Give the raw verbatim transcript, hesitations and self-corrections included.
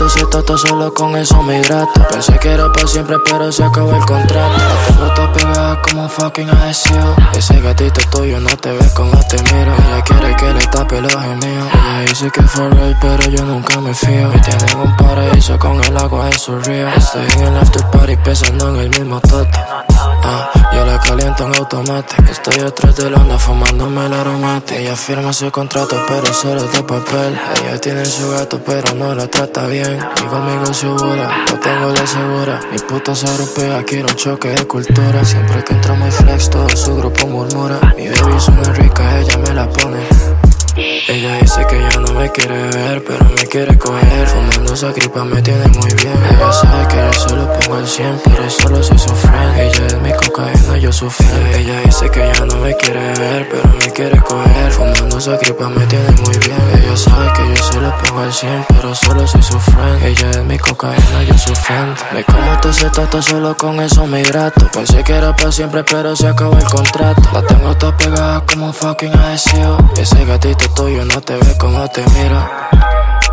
tu si toto, solo con eso me hidrato. Pensé que era para siempre, pero se acabó el contrato. La tengo toda pegada como un fucking adhesivo. Ese gatito tuyo no te ve como te miro. Ella quiere que le tape los gemidos. Ella dice que for real, pero yo nunca me fío. Me tiene en un paraíso con el agua de su río. Estoy en el after party pensando en el mismo toto. Ah, yo la caliento en automático. Estoy atrás de la onda fumándome el aromático. Ella firma su contrato, pero solo es de papel. Ella tiene su gato, pero no la trata bien. Y conmigo segura, lo tengo la segura. Mi puta se europea, quiero un choque de cultura. Siempre que entro muy flex, todo su grupo murmura. Mi baby es una rica, ella me la pone. Ella dice que ya no me quiere ver, pero me quiere coger. Fumando esa gripa me tiene muy bien. Ella sabe que yo solo pongo el cien, pero solo soy su friend. Ella es mi cocaína, yo su fan. Ella dice que ya no me quiere ver, pero me quiere coger. Fumando esa gripa me tiene muy bien. Ella sabe que yo solo pongo el cien, pero solo soy su friend. Ella es mi cocaína, yo su fan. Me como tu si toto, solo con eso me hidrato. Pensé que era para siempre, pero se acabó el contrato. La tengo toda pegada como un fucking adhesivo. Ese gatito tuyo no te ve como te mira.